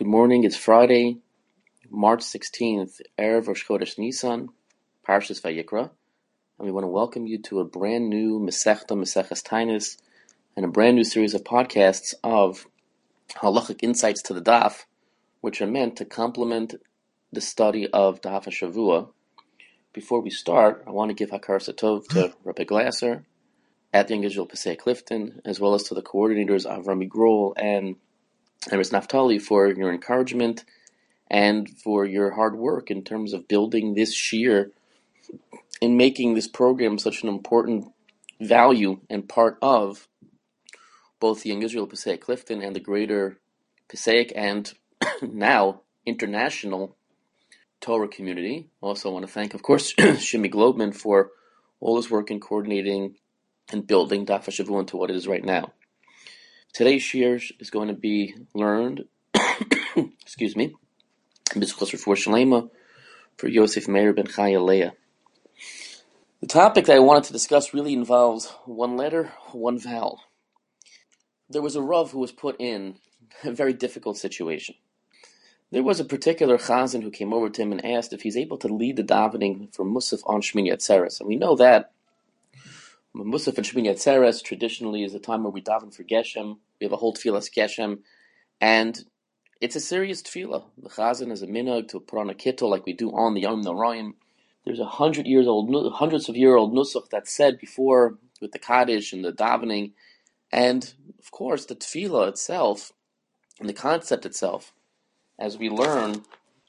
Good morning. It's Friday, March 16th, Erev Rosh Chodesh Nisan, Parshas Vayikra, and we want to welcome you to a brand new Maseches Taanis, and a brand new series of podcasts of halachic insights to the Daf, which are meant to complement the study of Daf HaShavua. Before we start, I want to give Hakar Satov to Rabbi Glasser at the Young Israel Pesach Clifton, as well as to the coordinators Avram Migrol and Emes Naftali for your encouragement and for your hard work in terms of building this shiur and making this program such an important value and part of both the Young Israel Pesach Clifton and the greater Pesach and now international Torah community. Also want to thank, of course, Shimi Globman for all his work in coordinating and building Daf HaShavua into what it is right now. Today's shiur is going to be learned, excuse me, B'Zchus Refuah Shalema for Yosef Meir ben Chaya Leah. The topic that I wanted to discuss really involves one letter, one vowel. There was a Rav who was put in a very difficult situation. There was a particular chazan who came over to him and asked if he's able to lead the davening for Musaf on Shmini Atzeres. And we know that Musaf and Shmini Atzeres traditionally is a time where we daven for Geshem. We have a whole tefillas Geshem, and it's a serious tefillah. The chazan is a minhag to put on a kittel like we do on the Yom Noraim. There's hundreds of year old nusach that's said before with the Kaddish and the davening, and of course the tefillah itself and the concept itself, as we learn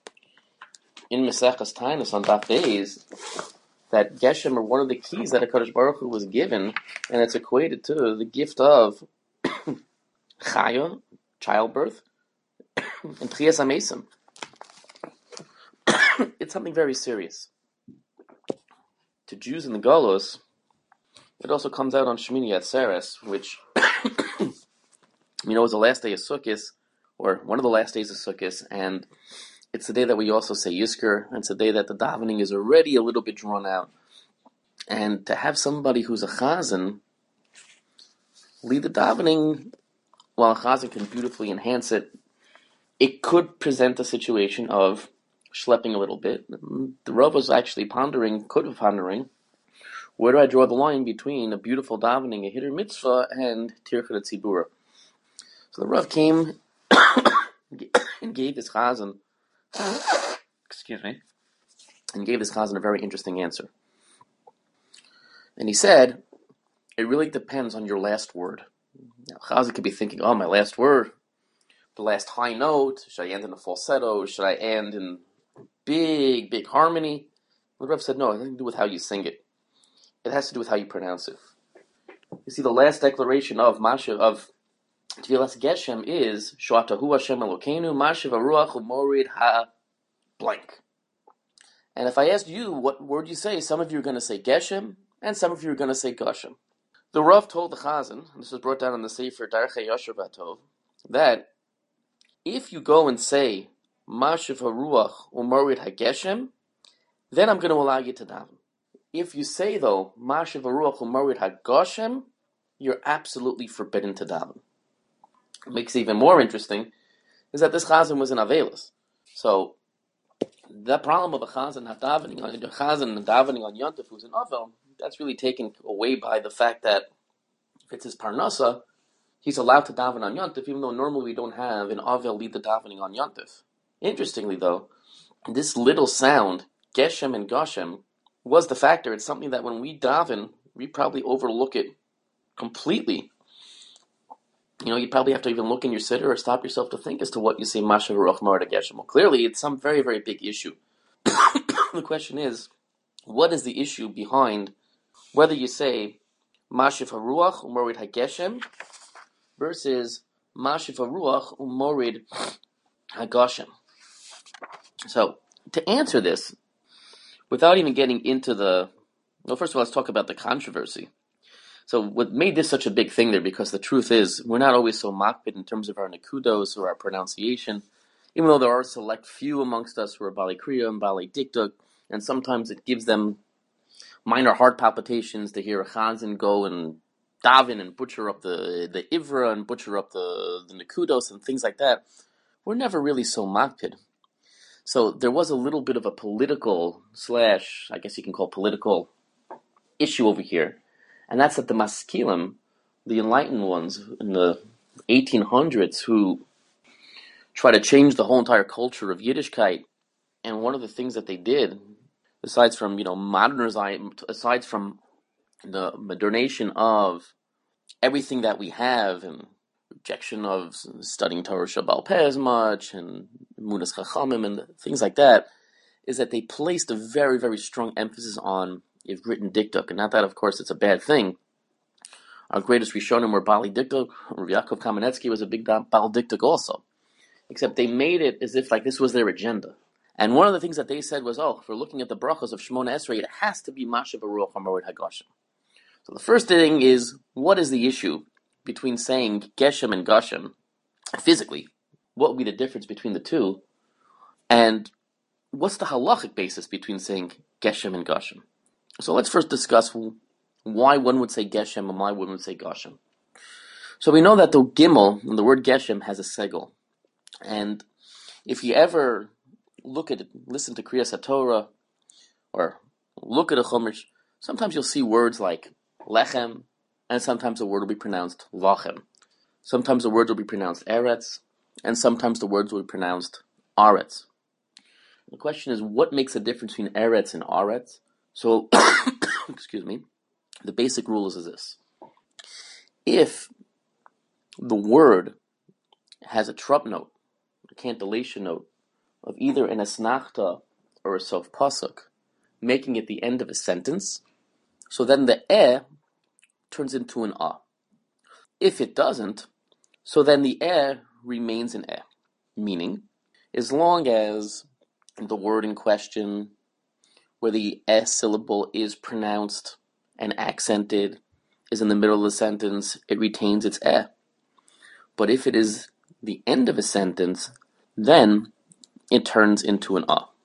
in Maseches Taanis on Daf Beis, that Geshem are one of the keys that HaKadosh Baruch Hu was given, and it's equated to the gift of Chaya, childbirth, and Tchias HaMesim. It's something very serious. To Jews in the Golos, it also comes out on Shmini Atzeres, which is the last day of Sukkot, or one of the last days of Sukkot, and it's the day that we also say Yizkor, and it's the day that the davening is already a little bit drawn out. And to have somebody who's a chazan lead the davening, while a chazan can beautifully enhance it, it could present a situation of schlepping a little bit. The Rav was actually pondering, where do I draw the line between a beautiful davening, a hidur mitzvah, and tircha tzibura? So the Rav came and gave his chazan, a very interesting answer. And he said, it really depends on your last word. Now, chazan could be thinking, my last word, the last high note, should I end in a falsetto? Should I end in big, big harmony? The Rav said, no, it has to do with how you sing it. It has to do with how you pronounce it. You see, the last declaration of Tfilas Geshem is Shoatahu Hashem Elokeinu Mashiv Haruach Umorid Ha blank. And if I asked you what word you say, some of you are going to say Geshem, and some of you are going to say Gashem. The Rav told the Chazan, this was brought down in the Sefer Darchei Yasher Vatov, that if you go and say Mashiv Haruach Umorid Ha Geshem, then I'm going to allow you to daven. If you say, though, Mashiv Haruach Umorid HaGashem, you're absolutely forbidden to daven. What makes it even more interesting is that this chazan was in Avelis. So, the problem of a chazan davening on Yom Tov who's in Avel, that's really taken away by the fact that if it's his parnasa, he's allowed to daven on Yom Tov, even though normally we don't have an Avel lead the davening on Yom Tov. Interestingly, though, this little sound, Geshem and Gashem, was the factor. It's something that when we daven, we probably overlook it completely. You probably have to even look in your siddur or stop yourself to think as to what you say, Mashiv Haruach Umorid HaGeshem. Well, clearly, it's some very, very big issue. The question is, what is the issue behind whether you say Mashiv Haruach Umorid HaGeshem versus Mashiv Haruach Umorid HaGashem? So, to answer this, without even getting into first of all, let's talk about the controversy. So what made this such a big thing there, because the truth is, we're not always so makpid in terms of our nekudos or our pronunciation, even though there are a select few amongst us who are Bali Kriya and Bali Dikduk, and sometimes it gives them minor heart palpitations to hear a chazan go and daven and butcher up the ivra and butcher up the nekudos and things like that. were never really so makpid. So there was a little bit of a political slash, I guess you can call political issue over here, and that's that the maskilim, the enlightened ones in the 1800s, who try to change the whole entire culture of Yiddishkeit, and one of the things that they did, aside from aside from the modernization of everything that we have, and rejection of studying Torah Shabbal Peh as much, and Munas Chachamim, and things like that, is that they placed a very, very strong emphasis on if written dikduk, and not that, of course, it's a bad thing. Our greatest Rishonim were Bali Dikduk. Yaakov Kamenetsky was a big Bali Dikduk also. Except they made it as if like this was their agenda. And one of the things that they said was, if we're looking at the brachos of Shemona Esrei, it has to be Mashav Aruach HaMoed HaGoshem. So the first thing is, what is the issue between saying Geshem and Goshem physically? What would be the difference between the two? And what's the halachic basis between saying Geshem and Goshem? So let's first discuss why one would say Geshem and why one would say Goshem. So we know that the Gimel, and the word Geshem, has a segel. And if you ever listen to Kriyas HaTorah, or look at a Chumash, sometimes you'll see words like Lechem, and sometimes the word will be pronounced Lachem. Sometimes the words will be pronounced Eretz, and sometimes the words will be pronounced Aretz. The question is, what makes a difference between Eretz and Aretz? So, excuse me, the basic rule is this. If the word has a trup note, a cantillation note, of either an asnachta or a sof pasuk, making it the end of a sentence, so then the turns into an a. If it doesn't, so then the remains an meaning, as long as the word in question, where the syllable is pronounced and accented, is in the middle of the sentence, it retains its But if it is the end of a sentence, then it turns into an a.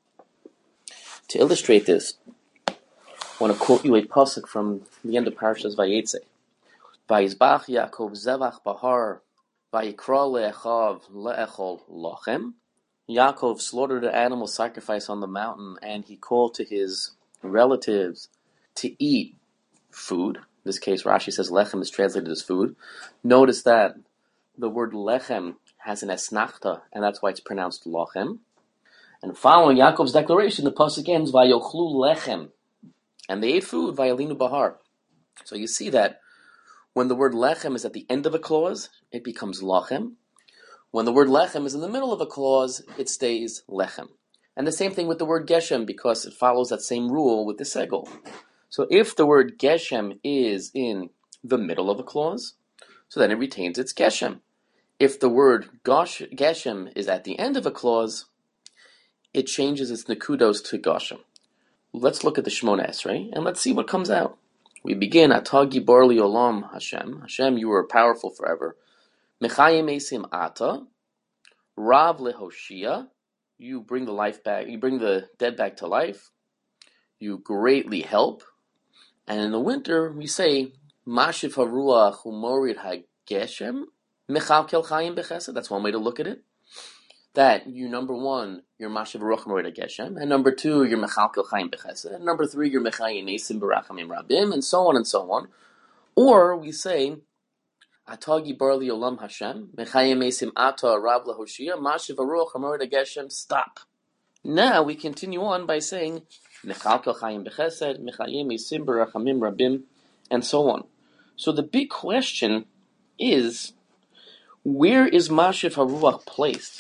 To illustrate this, I want to quote you a pasuk from the end of Parashas Vayetze. Vayizbach Yaakov zevach bahar, vayikra le'echav le'echol lachem. Yaakov slaughtered an animal sacrifice on the mountain, and he called to his relatives to eat food. In this case, Rashi says lechem is translated as food. Notice that the word lechem has an esnachta, and that's why it's pronounced lachem. And following Yaakov's declaration, the pasuk ends, vayochlu lechem, and they ate food, vayalinu bahar. So you see that when the word lechem is at the end of a clause, it becomes lachem. When the word lechem is in the middle of a clause, it stays lechem. And the same thing with the word geshem, because it follows that same rule with the segel. So if the word geshem is in the middle of a clause, so then it retains its geshem. If the word geshem is at the end of a clause, it changes its nekudos to goshem. Let's look at the Shemona Esrei, and let's see what comes out. We begin, Atah Gibor Li'olam Hashem. Hashem, you are powerful forever. Mechayim Esim Ata. Rav Lehoshia. You bring the life back. You bring the dead back to life. You greatly help. And in the winter, we say, Mashiv Haruach Umorid HaGeshem. Mechalkel Chayim Bechesed. That's one way to look at it. That you, number one, you're Mashiv Haruach Umorid HaGeshem, and number two, you're Mechalkel Chayim Bechesed, and number three, you're Mechayim Esim Barachamim Rabim, and so on and so on. Or we say, Atah Gibor Li'olam Hashem, Mechayim Esim Ata Rav Lehoshia, Mashiv Haruach Umorid HaGeshem. Stop. Now we continue on by saying, Mechalkel Chayim Bechesed, Mechayim Esim Barachamim Rabim, and so on. So the big question is, where is Mashiv Haruach placed?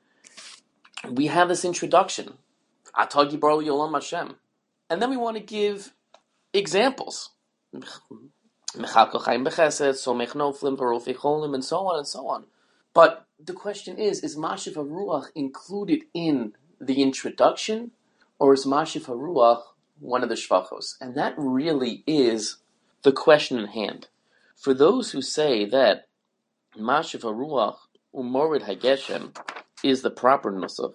We have this introduction, Atah Gibor Li'olam Hashem, and then we want to give examples, Mechalkel Chayim Bechesed, Somech Noflim, V'rofei Cholim, and so on and so on. But the question is Mashiv Haruach included in the introduction, or is Mashiv Haruach one of the shvachos? And that really is the question in hand. For those who say that Mashiv Haruach Umorid HaGeshem is the proper nusach,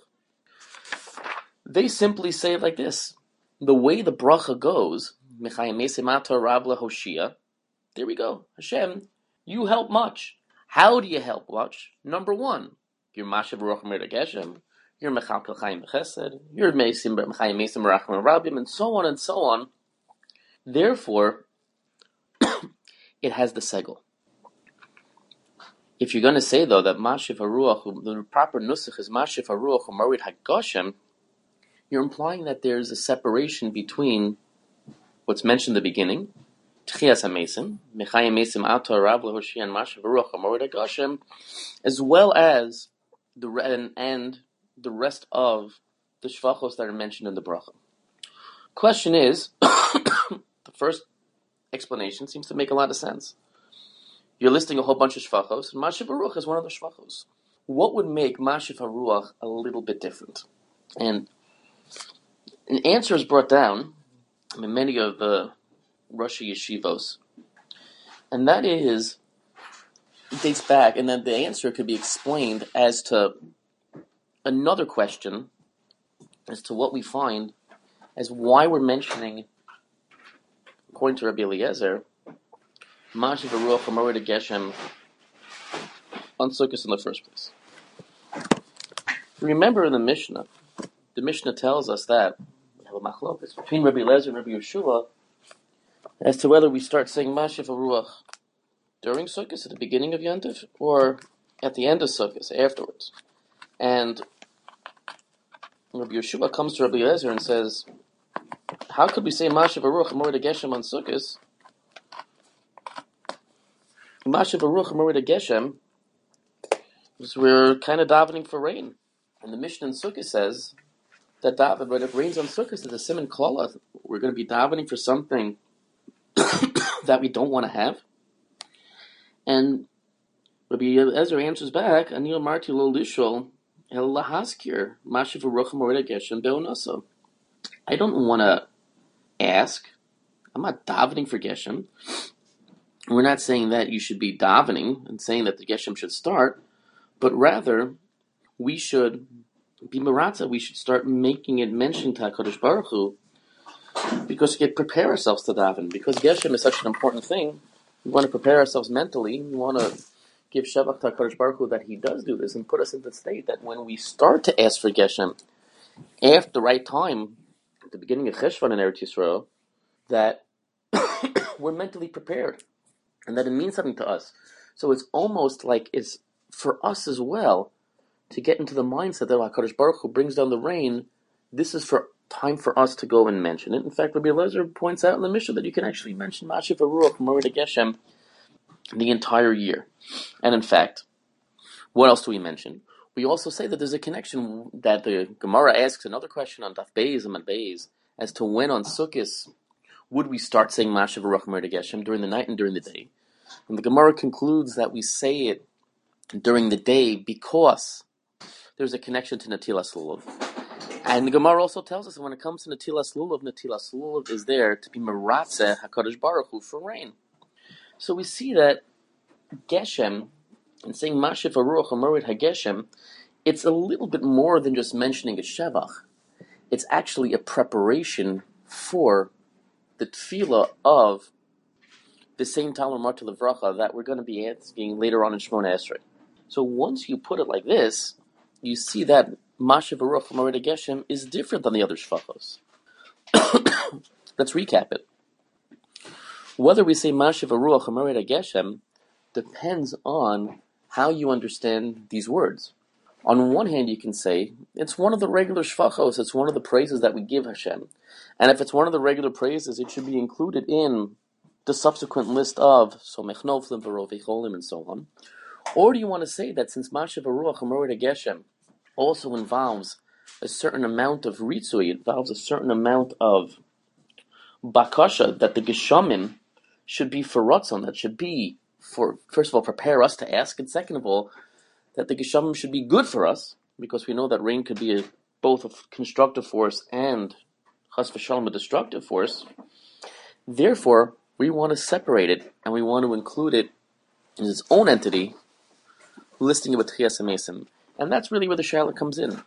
they simply say it like this. The way the bracha goes, Mechayim Esim Ata Rav Lehoshia, there we go. Hashem, you help much. How do you help much? Number one, You're Mashiv Ruach Merid Geshem. You're Mechalkel Chaim B'Chesed. You're Meisim Mechayim Meisim Merachim Rabim, and so on and so on. Therefore, it has the segel. If you're going to say, though, that Mashiv HaRuach, the proper nusach is Mashiv HaRuach U'Marid HaGoshem, you're implying that there's a separation between what's mentioned in the beginning, Tchias HaMesim, Mechayim Meisim Ato Rav Lehoshi and Mashiv HaRuach U'Marid HaGoshem, as well as the rest of the shvachos that are mentioned in the bracha. Question is, the first explanation seems to make a lot of sense. You're listing a whole bunch of shvachos, and Mashiv HaRuach is one of the shvachos. What would make Mashiv HaRuach a little bit different? And an answer is brought down in many of the Rosh Yeshivos, and that is, it dates back, and then the answer could be explained as to another question, as to what we find, as why we're mentioning, according to Rabbi Eliezer, Mashiv HaRuach HaMored Geshem on Sukkot in the first place. Remember in the Mishnah tells us that we have a machlokas between Rabbi Eliezer and Rabbi Yeshua as to whether we start saying Mashiv HaRuach during Sukkot at the beginning of Yontif or at the end of Sukkot afterwards. And Rabbi Yeshua comes to Rabbi Eliezer and says, how could we say Mashiv HaRuach HaMored Geshem on Sukkot? Mashiv HaRuach HaMored Geshem is we're kind of davening for rain. And the Mishnah in Sukkot says that when it rains on Sukkot, it's a siman klala. We're going to be davening for something that we don't want to have. And Rabbi Eliezer answers back, Anil Marti Lo Lishol El Lahaskir Mashiv HaRuach HaMored Geshem Be'onaso. I don't want to ask. I'm not davening for Geshem. We're not saying that you should be davening and saying that the Geshem should start, but rather we should be maratza. We should start making it mention to HaKadosh Baruch Hu, because we can prepare ourselves to daven. Because Geshem is such an important thing, we want to prepare ourselves mentally. We want to give Shabbat to HaKadosh Baruch Hu that He does do this and put us in the state that when we start to ask for Geshem at the right time, at the beginning of Cheshvan in Eretz Yisrael, that we're mentally prepared and that it means something to us. So it's almost like it's for us as well to get into the mindset that HaKadosh Baruch Hu brings down the rain. This is for time for us to go and mention it. In fact, Rabbi Eliezer points out in the Mishnah that you can actually mention Mashiv HaRuach HaMored Geshem the entire year. And in fact, what else do we mention? We also say that there's a connection that the Gemara asks another question on Daf Beis and Beis as to when on Sukkot would we start saying Mashiv HaRuach HaMored Geshem during the night and during the day. And the Gemara concludes that we say it during the day because there's a connection to Netilas Lulav. And the Gemara also tells us that when it comes to Netilas Lulav is there to be Meratzeh HaKadosh Baruch Hu for rain. So we see that Geshem, and saying Mashiv HaRuach HaMored HaGeshem, it's a little bit more than just mentioning a Shevach. It's actually a preparation for the tefillah of the same Talmud Marta Levracha that we're going to be asking later on in Shemona Esrei. So once you put it like this, you see that Mashiv HaRuach HaMored Geshem is different than the other shvachos. Let's recap it. Whether we say Mashiv HaRuach HaMored Geshem depends on how you understand these words. On one hand, you can say, it's one of the regular shvachos, it's one of the praises that we give Hashem. And if it's one of the regular praises, it should be included in the subsequent list of Somech Noflim, V'Rovei Cholim, and so on. Or do you want to say that since Mashiv HaRuach HaMored Geshem also involves a certain amount of ritzui, it involves a certain amount of bakasha, that the geshamim should be for ratzon, that should be for, first of all, prepare us to ask, and second of all, that the geshamim should be good for us, because we know that rain could be both a constructive force and chas v'shalom a destructive force. Therefore, we want to separate it, and we want to include it in its own entity, listing it with Tchias HaMesim. And that's really where the shaila comes in.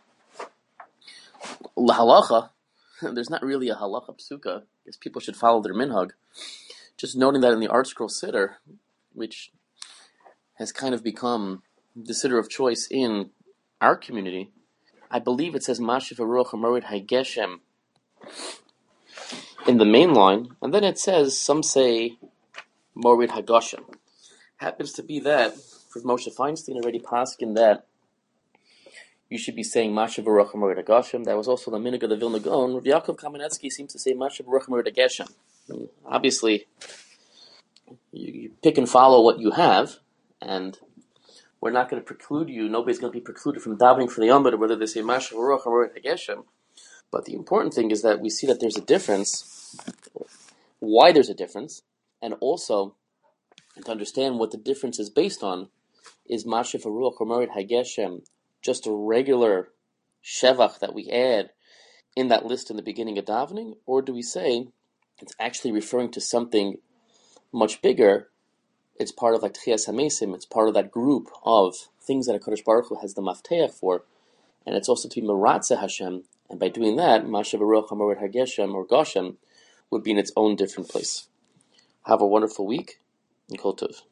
Halacha, there's not really a halacha psuka, because people should follow their minhag. Just noting that in the Art Scroll Siddur, which has kind of become the siddur of choice in our community, I believe it says Mashiv Haruach HaMorid HaGeshem in the main line, and then it says, some say Morid HaGoshem. Happens to be that, for Moshe Feinstein already paskin that you should be saying Mashiv Haruach HaMorid HaGoshem. That was also the Minig of the Vilna Gaon. Rav Yaakov Kamenetsky seems to say Mashiv Haruach HaMorid HaGeshem. Obviously, you pick and follow what you have, and we're not going to preclude you. Nobody's going to be precluded from davening for the Yom, whether they say Mashiv Haruach HaMorid HaGeshem. But the important thing is that we see that there's a difference, why there's a difference, and also to understand what the difference is based on. Is Mashiv Haruach HaMorid HaGeshem just a regular shevach that we add in that list in the beginning of davening, or do we say it's actually referring to something much bigger? It's part of like Tchias HaMesim, it's part of that group of things that HaKadosh Baruch Hu has the mafteach for, and it's also to be Meratze Hashem, and by doing that, Mashiv Haruach HaMorid HaGeshem or Goshem would be in its own different place. Have a wonderful week, and Kol Tov.